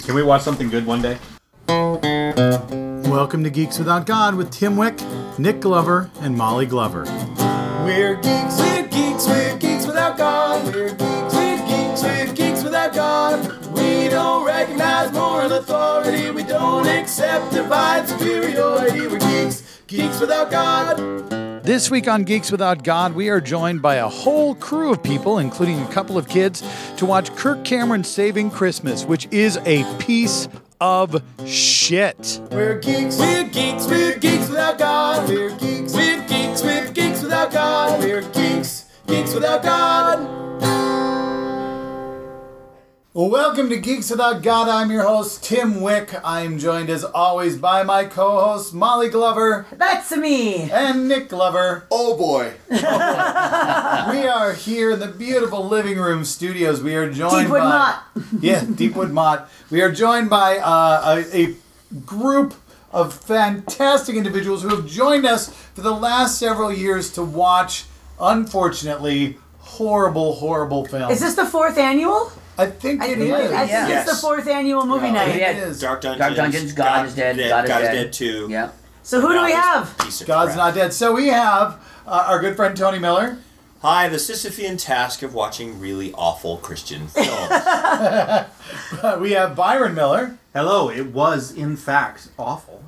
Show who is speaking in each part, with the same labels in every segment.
Speaker 1: Can we watch something good one day?
Speaker 2: Welcome to Geeks Without God with Tim Wick, Nick Glover, and Molly Glover.
Speaker 3: We're geeks without God. We're geeks without God. We don't recognize moral authority. We don't accept divine superiority. We're geeks without God.
Speaker 2: This week on Geeks Without God, we are joined by a whole crew of people, including a couple of kids, to watch Kirk Cameron's Saving Christmas, which is a piece of shit.
Speaker 3: We're geeks without God. We're geeks without God. We're geeks without God.
Speaker 2: Well, welcome to Geeks Without God. I'm your host, Tim Wick. I'm joined as always by my co-host, Molly Glover.
Speaker 4: That's me.
Speaker 2: And Nick Glover.
Speaker 3: Oh boy.
Speaker 2: We are here in the beautiful living room studios. We are joined
Speaker 4: Deepwood
Speaker 2: by...
Speaker 4: Mott.
Speaker 2: Yeah, Deepwood Mott. We are joined by a group of fantastic individuals who have joined us for the last several years to watch, unfortunately, horrible films.
Speaker 4: Is this the 4th annual?
Speaker 2: I think it is.
Speaker 4: I think it's the 4th annual movie night.
Speaker 2: It is.
Speaker 5: Dark Dungeons.
Speaker 6: Dark Dungeons, God is Dead.
Speaker 5: God is Dead 2.
Speaker 6: Yeah.
Speaker 4: So who do we have?
Speaker 2: God's Not Dead. So we have our good friend Tony Miller.
Speaker 5: Hi, the Sisyphean task of watching really awful Christian films.
Speaker 2: We have Byron Miller.
Speaker 1: Hello, it was in fact awful.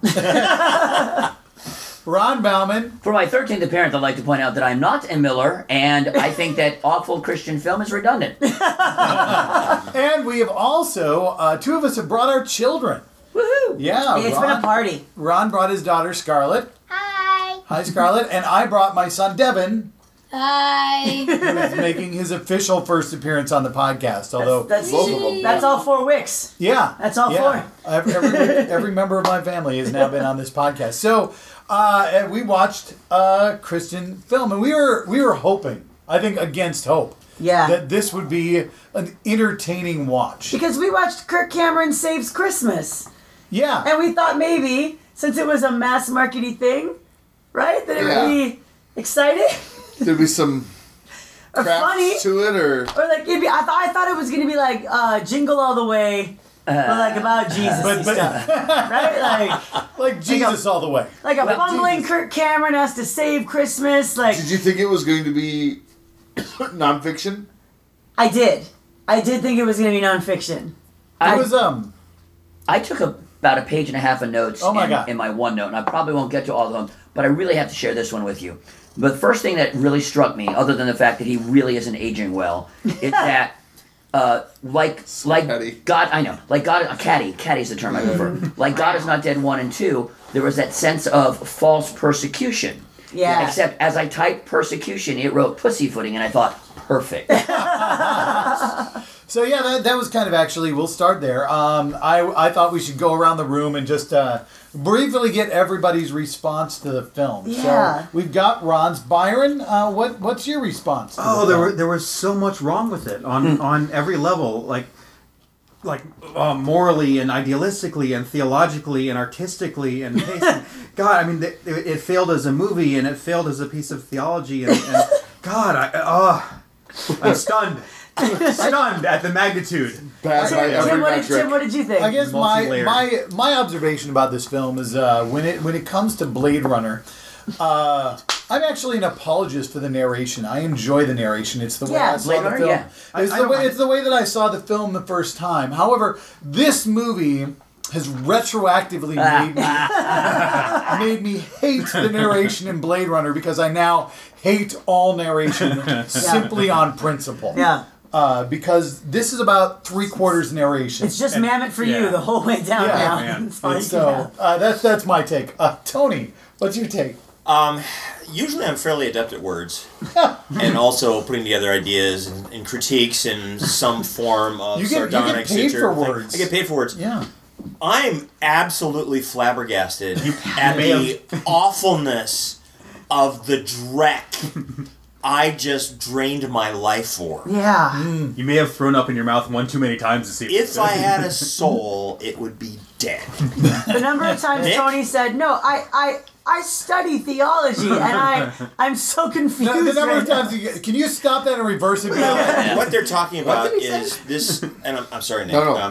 Speaker 2: Ron Bauman.
Speaker 6: For my 13th appearance, I'd like to point out that I'm not a Miller, and I think that awful Christian film is redundant.
Speaker 2: And we have also, two of us have brought our children.
Speaker 4: Woohoo!
Speaker 2: Yeah.
Speaker 4: It's been a party.
Speaker 2: Ron brought his daughter Scarlett.
Speaker 7: Hi.
Speaker 2: Hi, Scarlett. And I brought my son Devin,
Speaker 7: Hi.
Speaker 2: who is making his official first appearance on the podcast. Although,
Speaker 4: That's all 4 Wicks.
Speaker 2: yeah.
Speaker 4: That's all
Speaker 2: yeah.
Speaker 4: four.
Speaker 2: Every member of my family has now been on this podcast. So, and we watched a Christian film, and we were hoping, I think against hope,
Speaker 4: Yeah.
Speaker 2: that this would be an entertaining watch.
Speaker 4: Because we watched Kirk Cameron Saves Christmas.
Speaker 2: Yeah.
Speaker 4: And we thought maybe, since it was a mass marketing thing, right, that it would be exciting
Speaker 3: There'd be some
Speaker 4: or
Speaker 3: crap
Speaker 4: funny.
Speaker 3: to it, or
Speaker 4: Or like, it'd be, I thought it was going to be like Jingle All the Way, but like about Jesus and stuff. Right?
Speaker 2: Like Jesus all the way.
Speaker 4: Like a bumbling Kirk Cameron has to save Christmas. Like
Speaker 3: did you think it was going to be nonfiction?
Speaker 4: I did think it was going to be nonfiction.
Speaker 2: It was
Speaker 6: I took about a page and a half of notes
Speaker 2: Oh my God.
Speaker 6: in my OneNote, and I probably won't get to all of them, but I really have to share this one with you. But the first thing that really struck me, other than the fact that he really isn't aging well, is that like
Speaker 3: Caddy.
Speaker 6: God, I know, like God, caddy's the term I prefer. Like God is Not Dead 1 and 2, there was that sense of false persecution.
Speaker 4: Yeah.
Speaker 6: Except as I typed persecution, it wrote pussyfooting, and I thought, perfect.
Speaker 2: So yeah, that was kind of actually, we'll start there. I thought we should go around the room and just briefly get everybody's response to the film.
Speaker 4: Yeah.
Speaker 2: So we've got Ron's. Byron, what's your response to the film?
Speaker 1: there was so much wrong with it on every level, like morally and idealistically and theologically and artistically and pacing. God, I mean, it failed as a movie and it failed as a piece of theology and God, I'm stunned. Stunned at the magnitude.
Speaker 3: Bad by every
Speaker 4: Tim,
Speaker 3: metric.
Speaker 4: what did you think?
Speaker 2: I guess
Speaker 1: Multi-layered.
Speaker 2: my observation about this film is when it comes to Blade Runner, I'm actually an apologist for the narration. I enjoy the narration. It's the way I saw
Speaker 6: Blade
Speaker 2: the
Speaker 6: Runner,
Speaker 2: film.
Speaker 6: yeah.
Speaker 2: It's the way that I saw the film the first time. However, this movie has retroactively made me hate the narration in Blade Runner because I now hate all narration simply on principle.
Speaker 4: Yeah.
Speaker 2: Because this is about 3/4 narration.
Speaker 4: It's just Mammoth for you the whole way down
Speaker 2: Yeah,
Speaker 4: now.
Speaker 1: man.
Speaker 4: That's all you
Speaker 2: And
Speaker 4: can
Speaker 2: so
Speaker 4: have.
Speaker 2: that's my take. Tony, what's your take?
Speaker 5: Usually I'm fairly adept at words. And also putting together ideas and critiques in some form of
Speaker 2: You get
Speaker 5: sardonic
Speaker 2: paid
Speaker 5: satire
Speaker 2: for
Speaker 5: thing.
Speaker 2: words.
Speaker 5: I get paid for words.
Speaker 2: Yeah.
Speaker 5: I'm absolutely flabbergasted at the awfulness of the dreck I just drained my life for.
Speaker 4: Yeah.
Speaker 1: You may have thrown up in your mouth one too many times to see
Speaker 5: If I had a soul, it would be dead.
Speaker 4: The number of times
Speaker 5: Nick?
Speaker 4: Tony said, "No, I study theology," and I'm so confused.
Speaker 2: The number of
Speaker 4: right now.
Speaker 2: times can you stop that and reverse it?
Speaker 5: What they're talking about is this, and I'm sorry, Nick.
Speaker 3: No.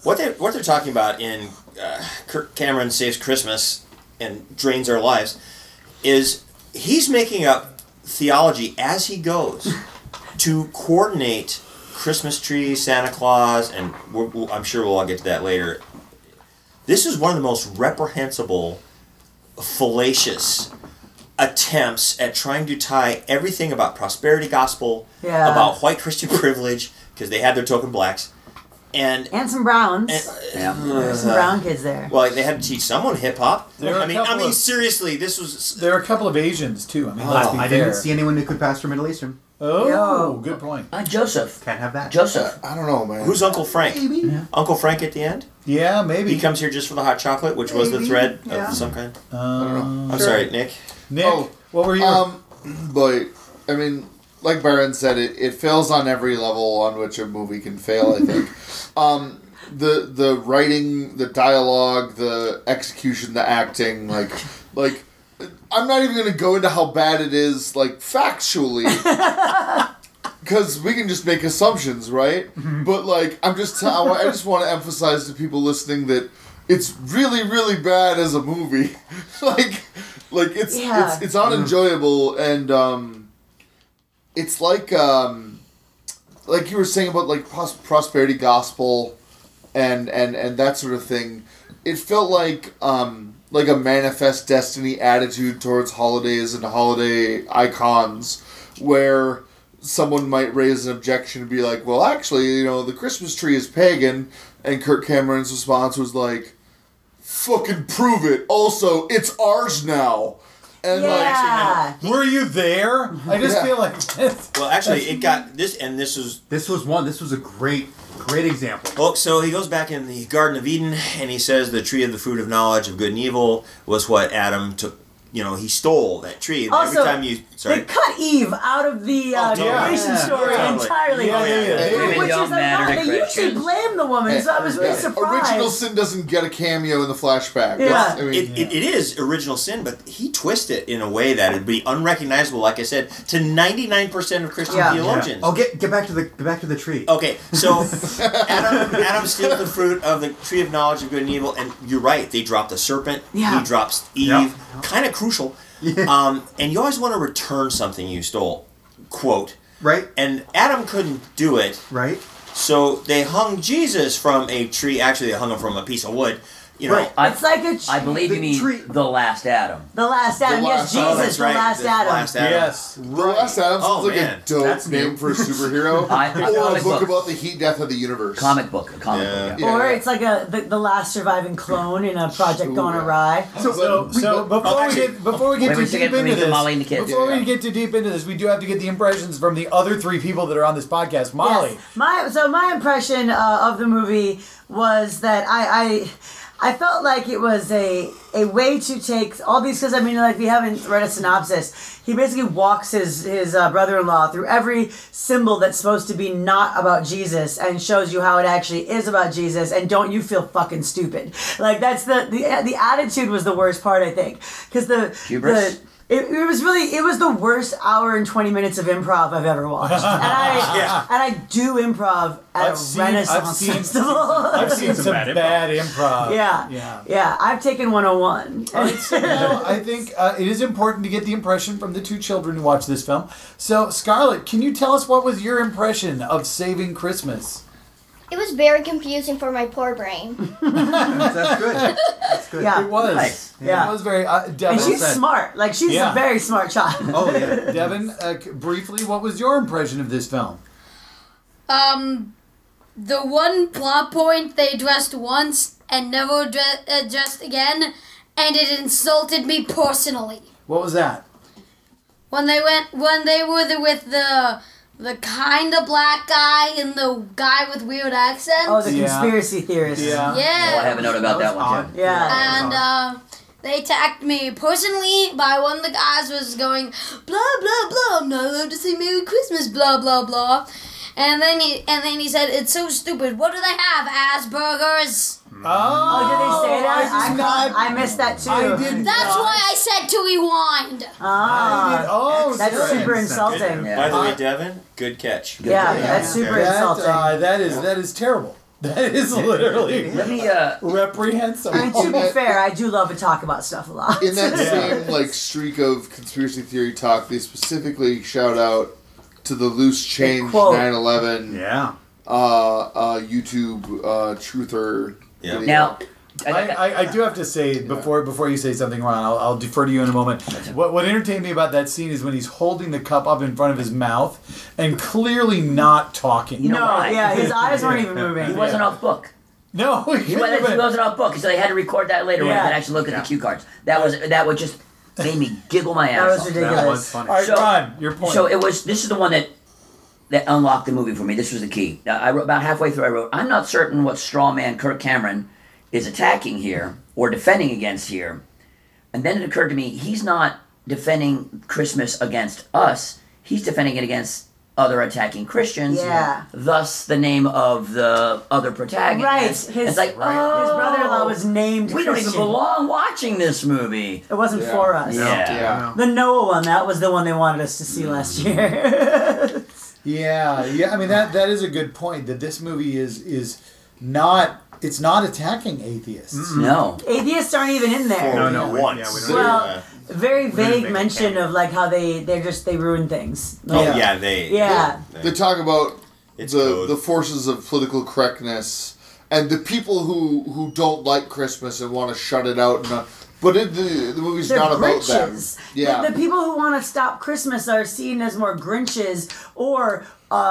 Speaker 5: What they're talking about in Kirk Cameron Saves Christmas and Drains Our Lives is he's making up theology as he goes to coordinate Christmas tree, Santa Claus, and I'm sure we'll all get to that later. This is one of the most reprehensible, fallacious attempts at trying to tie everything about prosperity gospel, about white Christian privilege, because they had their token blacks, and
Speaker 4: some browns.
Speaker 6: Yeah.
Speaker 4: Some brown kids there.
Speaker 5: Well, they had to teach someone hip hop.
Speaker 2: There were a
Speaker 5: I
Speaker 2: couple
Speaker 5: mean,
Speaker 2: of-
Speaker 5: seriously, this was.
Speaker 2: There are a couple of Asians too. I mean, let's be
Speaker 1: I
Speaker 2: fair.
Speaker 1: didn't see anyone who could pastor Middle Eastern.
Speaker 2: Oh,
Speaker 4: Yo.
Speaker 2: good point.
Speaker 6: Joseph.
Speaker 1: Can't have that.
Speaker 6: Joseph.
Speaker 8: I don't know, man.
Speaker 5: Who's Uncle Frank?
Speaker 1: Maybe.
Speaker 5: Uncle Frank at the end.
Speaker 2: Yeah, maybe.
Speaker 5: He comes here just for the hot chocolate, which was the
Speaker 1: Maybe,
Speaker 5: thread
Speaker 1: yeah.
Speaker 5: of some kind.
Speaker 2: I
Speaker 5: I'm
Speaker 8: Sure.
Speaker 5: sorry, Nick.
Speaker 2: Nick,
Speaker 8: Oh,
Speaker 2: what were you?
Speaker 8: But I mean, like Byron said, it fails on every level on which a movie can fail. I think. The writing, the dialogue, the execution, the acting, like I'm not even gonna go into how bad it is, like factually, because we can just make assumptions, right? But like, I just want to emphasize to people listening that it's really, really bad as a movie. like it's unenjoyable, and it's like you were saying about like prosperity gospel, and that sort of thing. It felt like a manifest destiny attitude towards holidays and holiday icons, where someone might raise an objection and be like, well, actually, the Christmas tree is pagan, and Kirk Cameron's response was like, fucking prove it. Also, it's ours now. And
Speaker 2: Were you there? I just feel like
Speaker 5: Well, actually, it got this, and this was.
Speaker 1: This was a great example.
Speaker 5: Well, so he goes back in the Garden of Eden, and he says the tree of the fruit of knowledge of good and evil was what Adam took. He stole that tree. And
Speaker 4: Also,
Speaker 5: every time
Speaker 4: they cut Eve out of the creation story entirely.
Speaker 6: Women
Speaker 4: Which
Speaker 6: don't
Speaker 4: is
Speaker 6: matter to
Speaker 4: they usually
Speaker 6: Christians.
Speaker 4: blame the woman, so I was really surprised.
Speaker 8: Original Sin doesn't get a cameo in the flashback.
Speaker 4: Yeah.
Speaker 5: It is original sin, but he twists it in a way that it'd be unrecognizable, like I said, to 99% of Christian theologians.
Speaker 1: Oh, get back to the tree.
Speaker 5: Okay, so Adam steals the fruit of the tree of knowledge of good and evil, and you're right, they drop the serpent, he drops Eve, kind of crucial. And you always want to return something you stole, quote.
Speaker 1: Right.
Speaker 5: And Adam couldn't do it.
Speaker 1: Right.
Speaker 5: So they hung Jesus from a tree. Actually, they hung him from a piece of wood.
Speaker 1: Right.
Speaker 4: It's like a
Speaker 6: I believe you mean the last Adam.
Speaker 4: The last Adam. Yes, Jesus,
Speaker 5: that's right.
Speaker 4: the last
Speaker 5: The
Speaker 4: Adam.
Speaker 5: last Adam.
Speaker 2: yes.
Speaker 8: The Last Adam sounds like
Speaker 5: man.
Speaker 8: a dope
Speaker 1: That's
Speaker 8: name
Speaker 1: new.
Speaker 8: for a superhero.
Speaker 6: I
Speaker 8: or a
Speaker 6: comic
Speaker 8: book
Speaker 6: book.
Speaker 8: about the heat death of the universe.
Speaker 6: Comic book.
Speaker 8: Yeah.
Speaker 4: Or it's like the last surviving clone in a project gone awry.
Speaker 2: So before we get
Speaker 6: Wait,
Speaker 2: too
Speaker 6: we should get
Speaker 2: deep into
Speaker 6: to Molly and the kids.
Speaker 2: before we get too deep into this, we do have to get the impressions from the other three people that are on this podcast. Molly,
Speaker 4: Yes. My impression of the movie was that I felt like it was a way to take all these, because we haven't read a synopsis. He basically walks his brother-in-law through every symbol that's supposed to be not about Jesus and shows you how it actually is about Jesus, and don't you feel fucking stupid. Like, that's the attitude was the worst part, I think, because
Speaker 6: Hubris?
Speaker 4: It was the worst hour and 20 minutes of improv I've ever watched. And I do improv at a Renaissance festival.
Speaker 2: I've seen some bad improv.
Speaker 4: Yeah. I've taken 101.
Speaker 2: I think it is important to get the impression from the two children who watched this film. So, Scarlett, can you tell us what was your impression of Saving Christmas?
Speaker 7: It was very confusing for my poor brain.
Speaker 1: That's good. That's good.
Speaker 4: Yeah.
Speaker 2: It was.
Speaker 6: Nice.
Speaker 4: Yeah.
Speaker 2: It was very. Devin,
Speaker 4: And she's smart. Like, she's a very smart child.
Speaker 1: Oh yeah.
Speaker 2: Devin, briefly, what was your impression of this film?
Speaker 9: The one plot point they addressed once and never addressed again, and it insulted me personally.
Speaker 2: What was that?
Speaker 9: When they were with the kind of black guy and the guy with weird accents.
Speaker 4: Oh, the conspiracy theorist.
Speaker 2: Yeah.
Speaker 9: Yeah.
Speaker 6: Oh, I have a note about that one too.
Speaker 4: Yeah.
Speaker 9: And they attacked me personally by one of the guys was going, blah, blah, blah, I'm not allowed to say Merry Christmas, blah, blah, blah. And then he said, it's so stupid. What do they have? Asperger's?
Speaker 4: Oh, did they say that? I missed that too.
Speaker 2: I did
Speaker 9: That's why I said to rewind.
Speaker 4: That's super insulting.
Speaker 6: Yeah.
Speaker 5: By the way, Devin, good catch.
Speaker 4: Yeah, that's super insulting.
Speaker 2: That is terrible. That is literally
Speaker 6: Let me.
Speaker 2: reprehensible.
Speaker 4: I mean, to be fair, I do love to talk about stuff a lot.
Speaker 8: In that same like streak of conspiracy theory talk, they specifically shout out to the loose change
Speaker 4: quote.
Speaker 8: 9/11
Speaker 1: Yeah.
Speaker 8: YouTube truther.
Speaker 5: Yeah.
Speaker 8: video.
Speaker 6: Now,
Speaker 2: I do have to say before you say something, Ron, I'll defer to you in a moment. What entertained me about that scene is when he's holding the cup up in front of his mouth and clearly not talking.
Speaker 6: You know
Speaker 4: No,
Speaker 6: why?
Speaker 4: yeah, his eyes weren't even moving.
Speaker 6: He wasn't off book.
Speaker 2: No,
Speaker 6: He wasn't off book, so they had to record that later when
Speaker 4: Yeah.
Speaker 6: I could actually look at the cue cards. That would just made me giggle my ass
Speaker 4: That was
Speaker 6: off.
Speaker 4: ridiculous.
Speaker 1: That was funny.
Speaker 2: All right,
Speaker 6: So-
Speaker 2: Ron, your point.
Speaker 6: So this is the one that unlocked the movie for me. This was the key. I wrote, about halfway through, I wrote, I'm not certain what straw man Kirk Cameron is attacking here or defending against here. And then it occurred to me, he's not defending Christmas against us. He's defending it against other attacking Christians.
Speaker 4: Yeah.
Speaker 6: Thus, the name of the other protagonist.
Speaker 4: Right.
Speaker 6: It's like,
Speaker 4: His brother-in-law was named
Speaker 6: we don't even
Speaker 4: Christian.
Speaker 6: belong watching this movie.
Speaker 4: It wasn't
Speaker 8: Yeah.
Speaker 4: for us.
Speaker 6: Yeah.
Speaker 4: The Noah one, that was the one they wanted us to see last year.
Speaker 2: Yeah. I mean that is a good point. That this movie is not. It's not attacking atheists.
Speaker 6: No.
Speaker 4: Atheists aren't even in there.
Speaker 1: No,
Speaker 5: once.
Speaker 1: yeah, we don't-
Speaker 4: Well, very vague
Speaker 1: make a
Speaker 4: mention
Speaker 1: cameo.
Speaker 4: of like how they ruin things.
Speaker 5: Oh
Speaker 4: Like,
Speaker 5: yeah,
Speaker 4: yeah.
Speaker 8: They talk about
Speaker 5: It's
Speaker 8: the
Speaker 5: code.
Speaker 8: the forces of political correctness and the people who don't like Christmas and want to shut it out. But the movie's
Speaker 4: They're
Speaker 8: not about them.
Speaker 4: Grinches.
Speaker 8: Yeah.
Speaker 4: The people who want to stop Christmas are seen as more Grinches or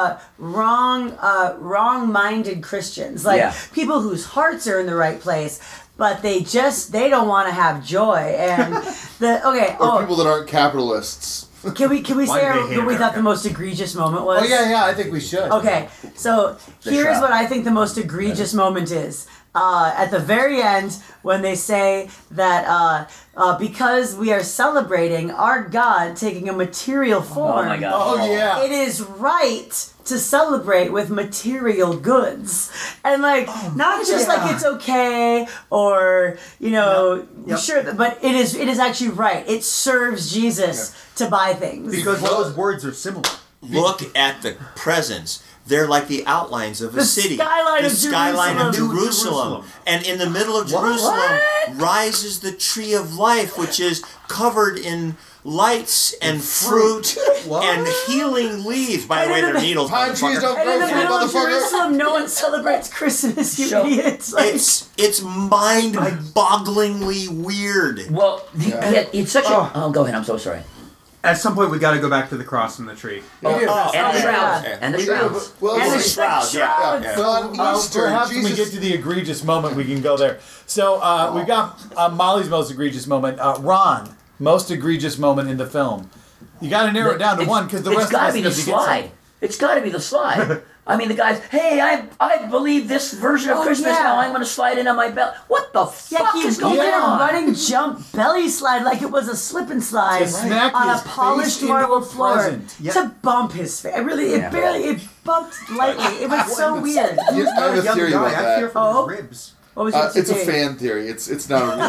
Speaker 4: wrong-minded Christians, like
Speaker 6: Yeah.
Speaker 4: people whose hearts are in the right place, but they don't want to have joy. And
Speaker 8: Or people that aren't capitalists.
Speaker 4: can we
Speaker 1: Why
Speaker 4: say
Speaker 1: do they hate
Speaker 4: what we thought
Speaker 1: America?
Speaker 4: the most egregious moment was?
Speaker 2: Oh yeah, I think we should.
Speaker 4: Okay, so here's
Speaker 6: shroud.
Speaker 4: what I think the most egregious moment is. At the very end, when they say that because we are celebrating our God taking a material form,
Speaker 6: Oh my God.
Speaker 2: Oh yeah.
Speaker 4: it is right to celebrate with material goods. And not just
Speaker 2: yeah.
Speaker 4: like it's okay or,
Speaker 1: Yep.
Speaker 4: sure, but it is actually right. It serves Jesus to buy things.
Speaker 1: Because those words are similar.
Speaker 5: Look at the presents. They're like the outlines of a
Speaker 4: The
Speaker 5: city.
Speaker 4: skyline
Speaker 5: the
Speaker 4: of
Speaker 5: skyline of
Speaker 1: Jerusalem.
Speaker 5: Jerusalem. And in the middle of Jerusalem rises the tree of life, which is covered in lights and fruit and healing leaves. By the way, they're needles.
Speaker 8: Pine trees
Speaker 5: motherfucker.
Speaker 8: don't
Speaker 4: And in
Speaker 8: grow
Speaker 4: the
Speaker 8: for
Speaker 4: middle of
Speaker 8: motherfucker.
Speaker 4: Jerusalem, no one celebrates Christmas, you
Speaker 6: So,
Speaker 4: idiots. Like,
Speaker 5: It's mind-bogglingly weird.
Speaker 6: Well, it's such a... Oh, go ahead. I'm so sorry.
Speaker 1: At some point, we got to go back to the cross and the tree.
Speaker 6: And the
Speaker 4: yeah.
Speaker 6: shrouds. And the
Speaker 8: We do,
Speaker 6: shrouds.
Speaker 8: but- well,
Speaker 4: and
Speaker 8: the
Speaker 4: the
Speaker 5: shrouds, yeah.
Speaker 4: shrouds.
Speaker 8: on Easter,
Speaker 2: Perhaps when we
Speaker 8: Jesus-
Speaker 2: get to the egregious moment, we can go there. So we've got Molly's most egregious moment. Ron, most egregious moment in the film. You got to narrow it down to one because the rest
Speaker 6: It's got
Speaker 2: of
Speaker 6: to
Speaker 2: us
Speaker 6: be the
Speaker 2: need to get some.
Speaker 6: slide. It's got to be the slide. I mean, the guys, hey, I believe this version of
Speaker 4: Oh,
Speaker 6: Christmas
Speaker 4: yeah.
Speaker 6: now. I'm going to slide it on my belt. What the
Speaker 4: Yeah,
Speaker 6: fuck
Speaker 4: he
Speaker 6: is
Speaker 4: did
Speaker 6: going
Speaker 4: a
Speaker 6: on?
Speaker 4: running jump belly slide like it was a slip and slide
Speaker 2: To smack
Speaker 4: on a
Speaker 2: his
Speaker 4: polished
Speaker 2: face into
Speaker 4: marble
Speaker 2: a
Speaker 4: floor
Speaker 2: present.
Speaker 1: Yeah.
Speaker 4: to bump his face. It bumped lightly. It was so weird.
Speaker 8: I have a
Speaker 1: Young
Speaker 8: theory
Speaker 1: guy,
Speaker 8: about
Speaker 1: I fear
Speaker 8: that.
Speaker 1: for
Speaker 4: Oh.
Speaker 1: his ribs.
Speaker 4: What was your
Speaker 8: It's a
Speaker 4: theory?
Speaker 8: fan theory. It's not a real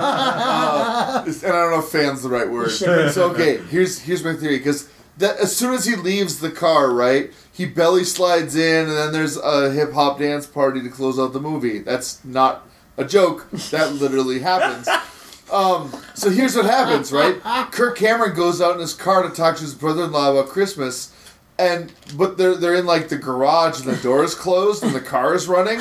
Speaker 8: theory. And I don't know if "fan's" the right word.
Speaker 4: Shipping.
Speaker 8: So okay, here's my theory. Because as soon as he leaves the car, right, he belly slides in, and then there's a hip hop dance party to close out the movie. That's not a joke. That literally happens. So here's what happens, right? Kirk Cameron goes out in his car to talk to his brother-in-law about Christmas. But they're in like the garage and the door is closed and the car is running.
Speaker 6: They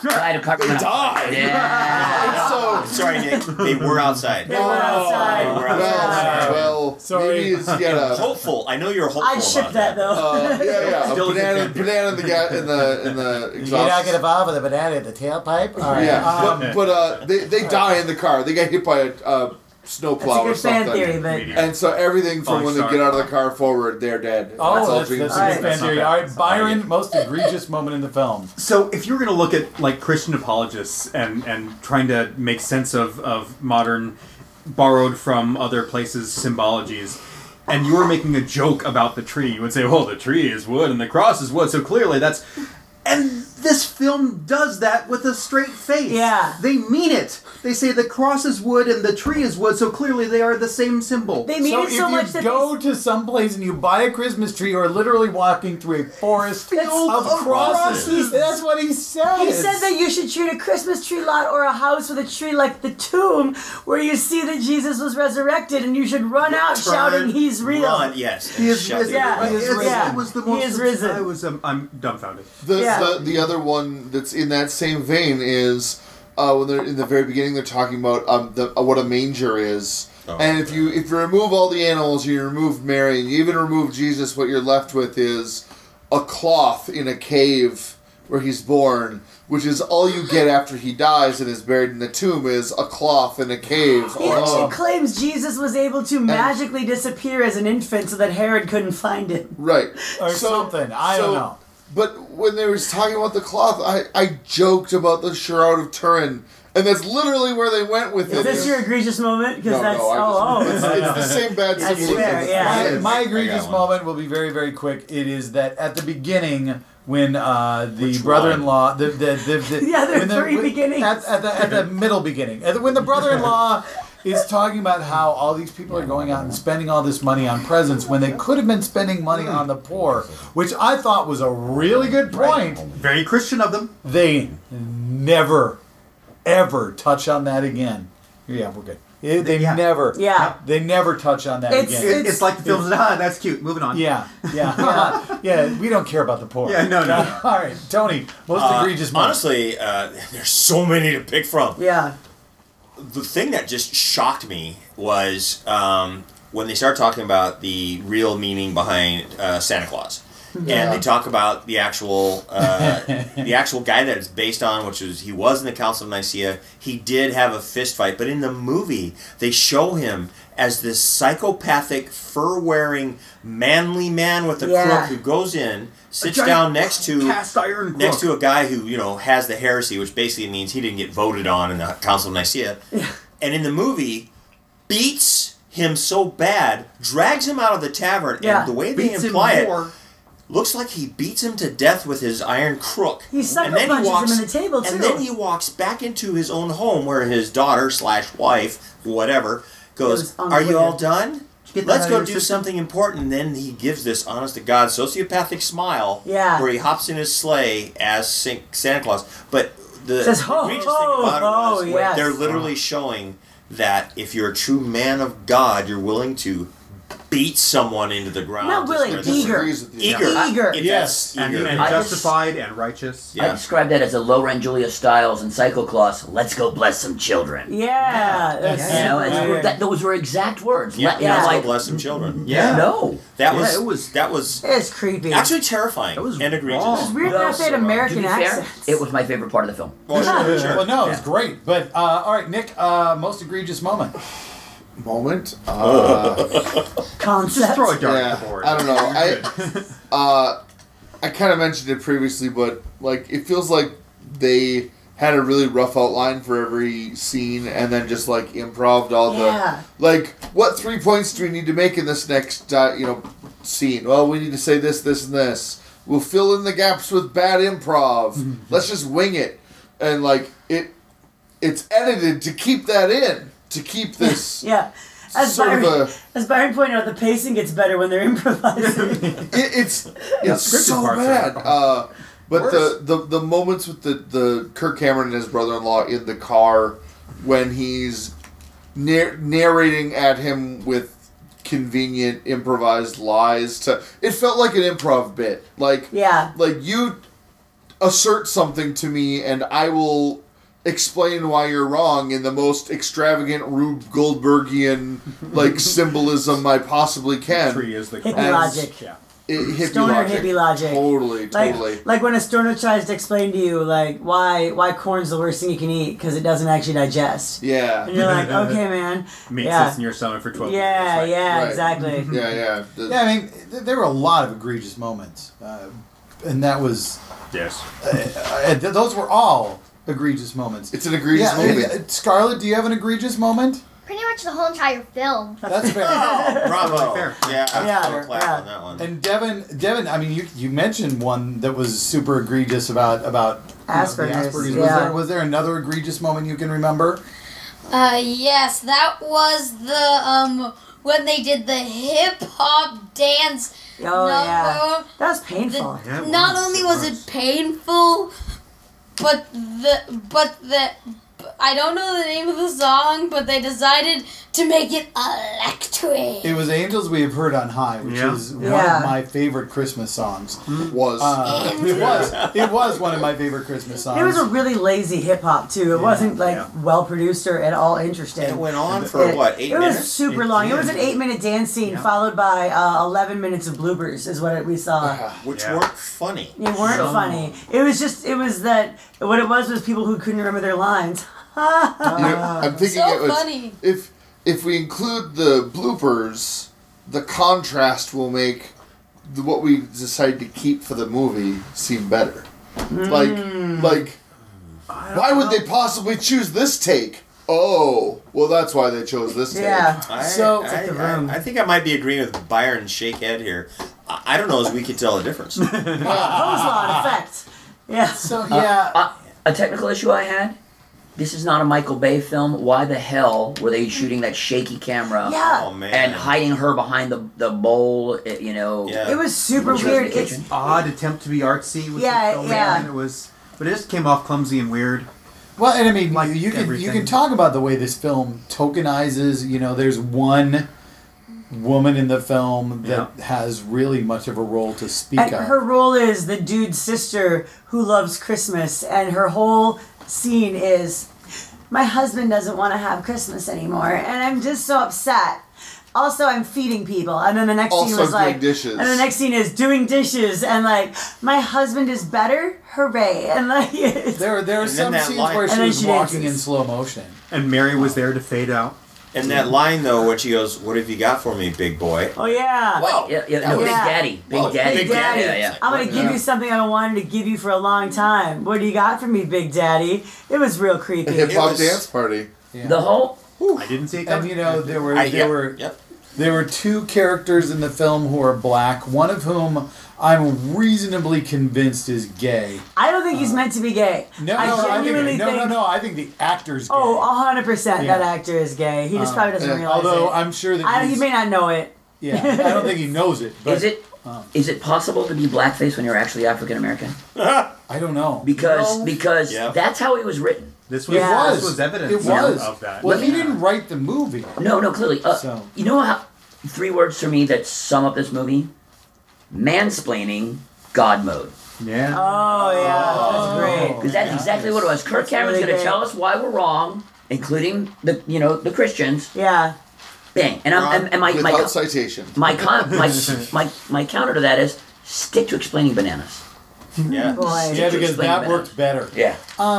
Speaker 6: die. Yeah.
Speaker 8: So
Speaker 5: Sorry, Nick. They were outside.
Speaker 4: They were outside.
Speaker 5: They were outside.
Speaker 8: well,
Speaker 2: Sorry.
Speaker 8: maybe it's a
Speaker 5: Hopeful. I know you're hopeful.
Speaker 4: I'd ship
Speaker 5: about
Speaker 4: that though.
Speaker 8: yeah,
Speaker 1: Still
Speaker 8: a banana
Speaker 1: good.
Speaker 8: in the
Speaker 2: You're
Speaker 8: exhaust.
Speaker 2: not going to involve with a banana in the tailpipe? All right.
Speaker 8: Yeah, but they die in the car. They get hit by a snowplow or
Speaker 4: That's a good fan
Speaker 8: something.
Speaker 4: theory, but
Speaker 8: And so everything from
Speaker 1: Oh,
Speaker 8: when
Speaker 1: sorry.
Speaker 8: they get out of the car forward, they're dead.
Speaker 2: Oh, that's a
Speaker 8: dreams.
Speaker 2: good
Speaker 4: Alright.
Speaker 2: fan theory.
Speaker 1: That's not
Speaker 2: All
Speaker 1: bad.
Speaker 2: right, Byron, most egregious moment in the film.
Speaker 1: So, if you were going to look at like Christian apologists and trying to make sense of modern, borrowed from other places symbologies, and you were making a joke about the tree, you would say, "Well, the tree is wood and the cross is wood." So clearly, that's and this film does that with a straight face.
Speaker 4: Yeah.
Speaker 1: They mean it. They say the cross is wood and the tree is wood, so clearly they are the same symbol.
Speaker 4: They mean
Speaker 2: So
Speaker 4: it so
Speaker 2: if
Speaker 4: much
Speaker 2: you
Speaker 4: that
Speaker 2: go to some place and you buy a Christmas tree, or literally walking through a forest of crosses. That's what he said.
Speaker 4: he said that you should treat a Christmas tree lot or a house with a tree like the tomb, where you see that Jesus was resurrected, and you should run out shouting, "He's real!"
Speaker 5: Run, yes.
Speaker 1: He is
Speaker 5: Shout
Speaker 1: risen.
Speaker 4: Yeah,
Speaker 2: he is
Speaker 1: It's-
Speaker 2: risen.
Speaker 1: It was the
Speaker 4: He
Speaker 1: most.
Speaker 4: is risen.
Speaker 1: I'm dumbfounded.
Speaker 8: The other one that's in that same vein is when they're in the very beginning, they're talking about what a manger is. And if you remove all the animals, you remove Mary, and you even remove Jesus, what you're left with is a cloth in a cave where he's born, which is all you get after he dies and is buried in the tomb, is a cloth in a cave.
Speaker 4: He actually claims Jesus was able to magically disappear as an infant so that Herod couldn't find him.
Speaker 8: Right.
Speaker 2: Or something. I don't know.
Speaker 8: But when they were talking about the cloth, I joked about the Shroud of Turin, and that's literally where they went with
Speaker 4: Is
Speaker 8: it.
Speaker 4: this your egregious moment? Because
Speaker 8: It's the same bad
Speaker 4: That's
Speaker 8: symbolism.
Speaker 4: fair, yeah.
Speaker 2: My egregious moment will be very, very quick. It is that at the beginning, when the brother-in-law,
Speaker 4: Yeah, there are
Speaker 2: when
Speaker 4: three beginnings.
Speaker 2: at the middle beginning, when the brother-in-law is talking about how all these people are going out and spending all this money on presents when they could have been spending money on the poor, which I thought was a really good point.
Speaker 1: Very Christian of them.
Speaker 2: They never, ever touch on that again. Yeah, we're good. They
Speaker 1: Yeah.
Speaker 2: never.
Speaker 4: Yeah.
Speaker 2: They never touch on that
Speaker 4: It's-
Speaker 2: again.
Speaker 1: It's like the film's that's cute. Moving on.
Speaker 2: Yeah. Yeah, we don't care about the poor.
Speaker 1: Yeah, no.
Speaker 2: All right, Tony, most egregious moment.
Speaker 5: Honestly, there's so many to pick from.
Speaker 4: Yeah.
Speaker 5: The thing that just shocked me was when they start talking about the real meaning behind Santa Claus. And they talk about the actual guy that it's based on, which was he was in the Council of Nicaea. He did have a fist fight, but in the movie they show him as this psychopathic, fur-wearing, manly man with a crook who goes in, sits down next to
Speaker 1: cast iron
Speaker 5: next
Speaker 1: crook.
Speaker 5: to a guy who has the heresy, which basically means he didn't get voted on in the Council of Nicaea. And in the movie, beats him so bad, drags him out of the tavern, and the way they
Speaker 1: Beats him
Speaker 5: imply it.
Speaker 1: more.
Speaker 5: Looks like he beats him to death with his iron crook.
Speaker 4: He sucker
Speaker 5: and then
Speaker 4: punches
Speaker 5: walks,
Speaker 4: him in the table, too.
Speaker 5: And then he walks back into his own home where his daughter/wife, whatever, goes, "Are you all done?
Speaker 1: Get that
Speaker 5: Let's
Speaker 1: out
Speaker 5: go
Speaker 1: of
Speaker 5: do
Speaker 1: your system."
Speaker 5: something important." And then he gives this honest-to-God sociopathic smile where he hops in his sleigh as Santa Claus. But the
Speaker 4: Says, "Ho,
Speaker 5: egregious
Speaker 4: ho,
Speaker 5: thing about
Speaker 4: ho,"
Speaker 5: it was
Speaker 4: yes.
Speaker 5: they're literally showing that if you're a true man of God, you're willing to beat someone into the ground.
Speaker 4: Not
Speaker 5: to
Speaker 4: willing,
Speaker 5: spread the
Speaker 4: eager.
Speaker 5: word.
Speaker 4: Eager. Eager.
Speaker 5: Yes.
Speaker 1: And
Speaker 5: Eager.
Speaker 6: I just-
Speaker 1: justified and righteous.
Speaker 6: I described that as a low-rent Julia Stiles and Psycho Claus. Let's go bless some children.
Speaker 4: Yeah. That's
Speaker 6: You know,
Speaker 4: super
Speaker 6: and those were exact words.
Speaker 5: Yeah,
Speaker 6: You know,
Speaker 5: let's go
Speaker 6: like,
Speaker 5: bless some children.
Speaker 1: Yeah.
Speaker 6: no.
Speaker 5: That
Speaker 1: Yeah,
Speaker 5: was
Speaker 1: it
Speaker 5: was
Speaker 4: It's creepy.
Speaker 5: actually terrifying
Speaker 1: was
Speaker 5: and egregious.
Speaker 1: wrong.
Speaker 4: It's weird enough they had
Speaker 6: To
Speaker 4: American
Speaker 6: be fair,
Speaker 4: accents.
Speaker 6: it was my favorite part of the film.
Speaker 5: Well, sure.
Speaker 2: Well, no, it was great. But all right, Nick, most egregious moment.
Speaker 8: Moment?
Speaker 4: Concept.
Speaker 1: Just throw a dart
Speaker 8: Yeah,
Speaker 1: at the board.
Speaker 8: I don't know. I kind of mentioned it previously, but like it feels like they had a really rough outline for every scene, and then just like improv'd all
Speaker 4: Yeah.
Speaker 8: the like. What 3 points do we need to make in this next scene? Well, we need to say this, this, and this. We'll fill in the gaps with bad improv. Let's just wing it, and like it's edited to keep that in, to keep this.
Speaker 4: Yeah. As
Speaker 8: Sort of
Speaker 4: Byron pointed out, the pacing gets better when they're improvising.
Speaker 8: It's
Speaker 1: scripted
Speaker 8: so
Speaker 1: parts
Speaker 8: bad.
Speaker 1: are
Speaker 8: But
Speaker 1: worse.
Speaker 8: the moments with the Kirk Cameron and his brother-in-law in the car when he's narrating at him with convenient improvised lies it felt like an improv bit. Like you assert something to me and I will explain why you're wrong in the most extravagant Rube Goldbergian like symbolism I possibly can.
Speaker 1: Tree is the
Speaker 4: Hippie logic.
Speaker 1: Yeah.
Speaker 8: Hippie
Speaker 4: Stoner
Speaker 8: logic.
Speaker 4: hippie logic.
Speaker 8: Totally.
Speaker 4: Like when a stoner tries to explain to you like why corn's the worst thing you can eat because it doesn't actually digest.
Speaker 8: Yeah.
Speaker 4: And you're like, okay, man.
Speaker 1: Meat
Speaker 4: Yeah.
Speaker 1: sits in your stomach for 12
Speaker 4: Yeah,
Speaker 1: years.
Speaker 4: yeah,
Speaker 8: Right.
Speaker 4: exactly.
Speaker 8: Yeah.
Speaker 2: Yeah, I mean, there were a lot of egregious moments, and that was
Speaker 1: Yes.
Speaker 2: those were all egregious moments.
Speaker 8: It's an egregious movie.
Speaker 2: Scarlett, do you have an egregious moment?
Speaker 7: Pretty much the whole entire film.
Speaker 2: That's fair.
Speaker 5: Bravo.
Speaker 1: Fair.
Speaker 5: Yeah,
Speaker 4: Yeah,
Speaker 5: I'll clap
Speaker 4: yeah.
Speaker 5: on that one.
Speaker 2: And Devin, I mean, you mentioned one that was super egregious about
Speaker 4: Asperger's,
Speaker 2: Was
Speaker 4: yeah.
Speaker 2: there another egregious moment you can remember?
Speaker 9: Yes, that was the when they did the hip hop dance
Speaker 4: Oh
Speaker 9: number.
Speaker 4: yeah, that was painful.
Speaker 1: Yeah, it
Speaker 9: Not
Speaker 1: was.
Speaker 9: only
Speaker 1: It
Speaker 9: was
Speaker 1: was.
Speaker 9: it painful, but the I don't know the name of the song, but they decided to make it electric.
Speaker 2: It was "Angels We Have Heard on High," which
Speaker 1: Yeah.
Speaker 2: is one
Speaker 4: Yeah.
Speaker 2: of my favorite Christmas songs.
Speaker 8: Was.
Speaker 2: It was one of my favorite Christmas songs.
Speaker 4: It was a really lazy hip hop too. It wasn't like
Speaker 1: yeah.
Speaker 4: well produced or at all interesting.
Speaker 5: And it went on for what, 8
Speaker 4: It
Speaker 5: minutes?
Speaker 4: was super long. It was an 8-minute dance scene followed by 11 minutes of bloopers. Is what we saw.
Speaker 5: Which
Speaker 1: Yeah.
Speaker 5: weren't funny.
Speaker 4: They weren't funny. It was that what it was people who couldn't remember their lines.
Speaker 8: I'm thinking
Speaker 9: So
Speaker 8: it was
Speaker 9: funny.
Speaker 8: if we include the bloopers, the contrast will make what we decide to keep for the movie seem better. Like why would they possibly choose this take? Oh, well, that's why they chose this take.
Speaker 4: Yeah.
Speaker 2: So-
Speaker 5: I think I might be agreeing with Byron Shakehead here. I don't know as we could tell the difference.
Speaker 4: Pose law effect. Yeah.
Speaker 2: So yeah,
Speaker 6: A technical issue I had. This is not a Michael Bay film. Why the hell were they shooting that shaky camera?
Speaker 4: Yeah.
Speaker 5: Oh man.
Speaker 6: And hiding her behind the bowl,
Speaker 5: Yeah.
Speaker 4: It was super
Speaker 6: When she was in
Speaker 4: weird.
Speaker 6: the
Speaker 4: It's
Speaker 6: kitchen.
Speaker 1: Odd attempt to be artsy with
Speaker 4: Yeah,
Speaker 1: the filming,
Speaker 4: yeah.
Speaker 1: and it was, but it just came off clumsy and weird.
Speaker 2: well, and I mean,
Speaker 1: Like
Speaker 2: you can
Speaker 1: everything.
Speaker 2: talk about the way this film tokenizes. You know, there's one woman in the film that has really much of a role to speak
Speaker 4: and
Speaker 2: of.
Speaker 4: her role is the dude's sister who loves Christmas, and her whole scene is, my husband doesn't want to have Christmas anymore, and I'm just so upset. Also, I'm feeding people, and then the next scene
Speaker 8: Also
Speaker 4: was like,
Speaker 8: doing dishes.
Speaker 4: and the next scene is doing dishes, and like, my husband is better, hooray! And like, it's,
Speaker 2: There are
Speaker 5: then
Speaker 2: some
Speaker 5: that
Speaker 2: scenes
Speaker 5: line-
Speaker 2: where
Speaker 4: And
Speaker 2: she
Speaker 4: then
Speaker 2: was
Speaker 4: she
Speaker 2: walking in
Speaker 4: dances.
Speaker 2: slow motion.
Speaker 1: And Mary was there to fade out.
Speaker 5: And that line though, when she goes, "What have you got for me, big boy?"
Speaker 4: oh yeah.
Speaker 5: Wow.
Speaker 6: Yeah,
Speaker 5: That
Speaker 6: no,
Speaker 5: was-
Speaker 6: Big
Speaker 4: Yeah.
Speaker 6: Daddy. Big
Speaker 5: Whoa,
Speaker 6: Daddy.
Speaker 4: Big Daddy.
Speaker 6: Yeah.
Speaker 4: I'm gonna give you something I've been wanting to give you for a long time. What do you got for me, Big Daddy? It was real creepy.
Speaker 8: A hip hop
Speaker 5: was-
Speaker 8: dance party.
Speaker 2: Yeah.
Speaker 6: The whole
Speaker 1: I didn't see it
Speaker 2: and
Speaker 1: coming.
Speaker 2: you know there were
Speaker 5: Yep.
Speaker 2: there were two characters in the film who are black. One of whom I'm reasonably convinced is gay.
Speaker 4: I don't think he's meant to be gay. I genuinely think.
Speaker 2: I think the actor's gay.
Speaker 4: Oh, 100%
Speaker 2: Yeah.
Speaker 4: that actor is gay. He just probably doesn't realize
Speaker 2: Although
Speaker 4: it.
Speaker 2: I'm sure that
Speaker 4: He
Speaker 2: he's,
Speaker 4: may not know it.
Speaker 2: yeah, I don't think he knows it. But
Speaker 6: is it possible to be blackface when you're actually African American?
Speaker 2: I don't know.
Speaker 6: Because
Speaker 5: Yeah.
Speaker 6: that's how it was written.
Speaker 1: This was,
Speaker 4: Yeah.
Speaker 1: this was evidence
Speaker 2: It was.
Speaker 1: of that.
Speaker 2: Well, he didn't write the movie.
Speaker 6: No, clearly.
Speaker 2: So-
Speaker 6: You know how 3 words for me that sum up this movie? Mansplaining, God mode.
Speaker 1: Yeah.
Speaker 4: Oh, yeah. That's great.
Speaker 6: Because that's exactly what it was. Kirk
Speaker 4: That's
Speaker 6: Cameron's
Speaker 4: really
Speaker 6: going to
Speaker 4: great.
Speaker 6: tell us why we're wrong, including the Christians.
Speaker 4: Yeah.
Speaker 6: Bang. And
Speaker 8: Without citation.
Speaker 6: my counter to that is stick to explaining bananas.
Speaker 5: Yeah.
Speaker 4: Boy.
Speaker 2: Yeah, because
Speaker 6: Explain
Speaker 2: that
Speaker 6: that.
Speaker 2: worked better.
Speaker 6: Yeah.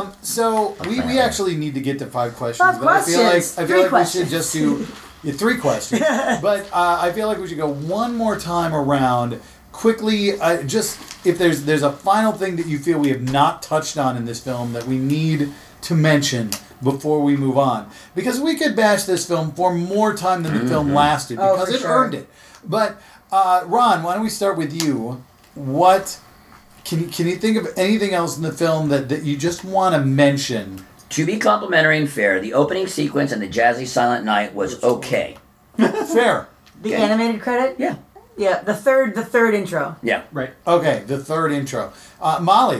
Speaker 2: So we actually need to get to 5 questions.
Speaker 4: 5
Speaker 2: but I feel
Speaker 4: questions.
Speaker 2: like
Speaker 4: 3
Speaker 2: we
Speaker 4: questions.
Speaker 2: should just do 3 questions. But I feel like we should go one more time around quickly. Just if there's a final thing that you feel we have not touched on in this film that we need to mention before we move on, because we could bash this film for more time than the film lasted
Speaker 4: Oh,
Speaker 2: because
Speaker 4: for
Speaker 2: it
Speaker 4: sure.
Speaker 2: earned it. But Ron, why don't we start with you? What can you think of anything else in the film that you just want to mention?
Speaker 6: To be complimentary and fair, the opening sequence and the jazzy Silent Night was okay.
Speaker 2: Fair.
Speaker 4: The
Speaker 6: Okay.
Speaker 4: animated credit?
Speaker 6: Yeah.
Speaker 4: Yeah, the third intro.
Speaker 6: Yeah.
Speaker 1: Right.
Speaker 2: Okay, the third intro. Molly,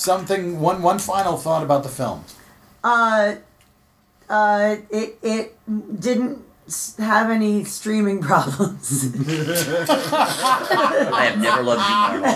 Speaker 2: one final thought about the film.
Speaker 4: It didn't have any streaming problems.
Speaker 6: I have never loved